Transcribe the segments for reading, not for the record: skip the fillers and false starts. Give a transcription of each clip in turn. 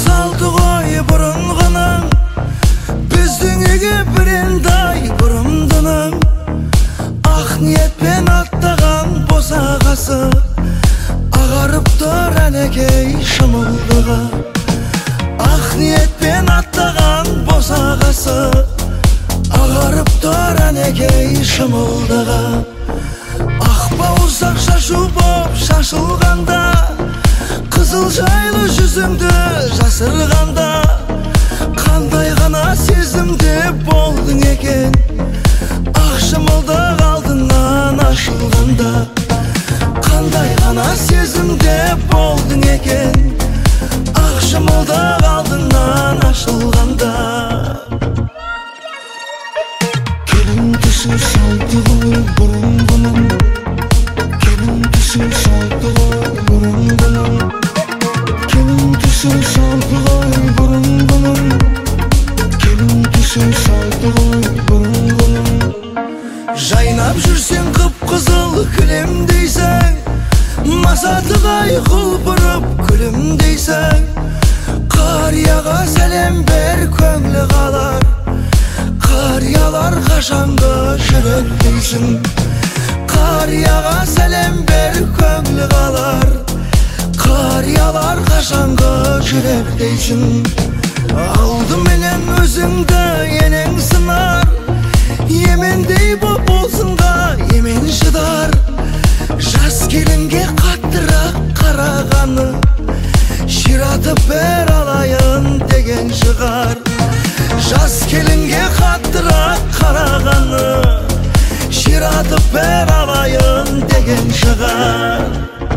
салды ғой бұрынғының, біздің үйге бірендай бұрымдының. Ақ ниетпен аттаған босағасы, ағарып тұр әнекей шымылдығы. Ақ ниетпен аттаған босағасы, ағарып тұр әнекей шымылдығы. Ақ бауырсақ шашу боп шашылғанда, қызыл жайлы жүзіңді жасырғанда, қандай ғана сезімде болдың екен, ақ шымылдық алдыңнан ашылғанда. Қандай ғана сезімде болдың екен, ақ шымылдық алдыңнан ашылғанда. Келін түсі салды ғой бұрынғының, келін түсі салды ғой бұрынғының, келін түсі салды ғой бұрынғының, келін түсі салды ғой бұрынғының. Жайнап жүрсең қып-қызыл кілемдейсің, масатығай құлпырып күлімдейсің. Қарияға сәлем бер, көңілі қалар, қариялар қашанғы жүректейсің. Қарияға сәлем бер, көңілі қалар, қариялар қашанғы жүректейсің. Алдыменен өзіңді енең сынар, емендей боп болсынға емен шыдар. Жас келінге қаттырақ қарағаны, ширатып бер алайын деген шығар. Жас келінге қаттырақ қарағаны, ширатып бер алайын деген шығар.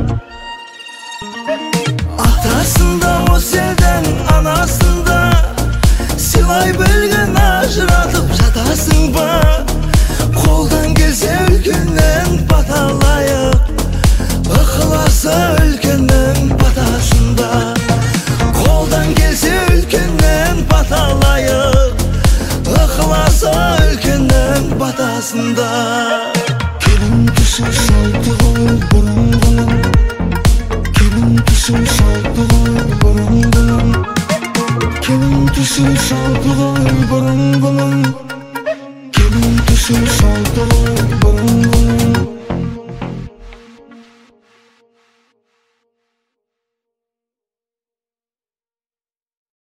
Атасында осы елдің анасында, сыйлай білген ажыратып жатасың ба? Қолдан келсе үлкеннен баталайық, ықыласы үлкеннің батасында. Қолдан келсе үлкеннен баталайық, ықыласы үлкеннің батасында. Келін түсі салды ғой бұрынғының, келін түсі салды ғой бұрынғының, келін түсі салды ғой бұрынғының, келін түсі салды ғой бұрынғының.